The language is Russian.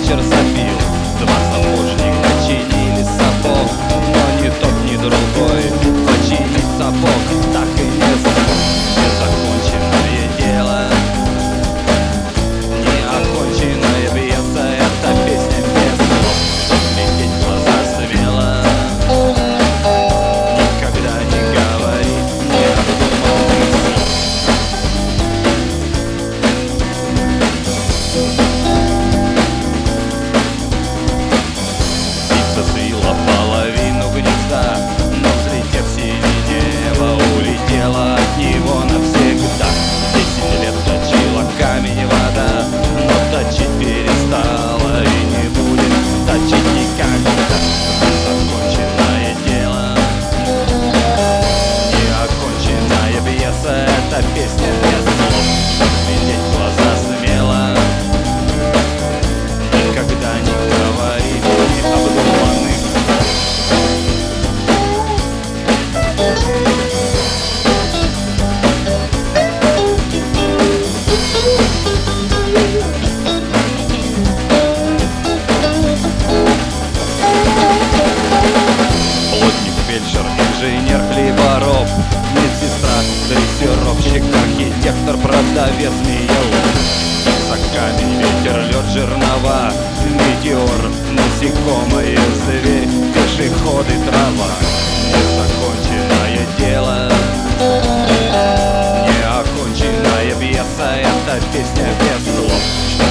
вечер запил. Два сапожника чинили сапог, но ни тот, ни другой починить сапог так и не смог. Незаконченное дело, неоконченная пьеса, это песня без слов. Чтоб глядеть в глаза смело, никогда не говори необдуманных слов. Птица свила половину гнезда, но, взлетев в синее небо, улетела от него навсегда. 10 лет точила камень вода, но точить перестала и не будет точить никогда. Законченное дело, неоконченная пьеса, это песня без слов. Чтоб глядеть в глаза смело, никогда не говори необдуманных слов. Плотник, фельдшер, инженер, хлебороб, медсестра, дрессировщик, архитектор, продавец, змеелов. За камень, ветер, лед, жернова, метеор, насекомое, зверь, пешеходы, трава. Незаконченное дело, неоконченная пьеса, это песня без слов.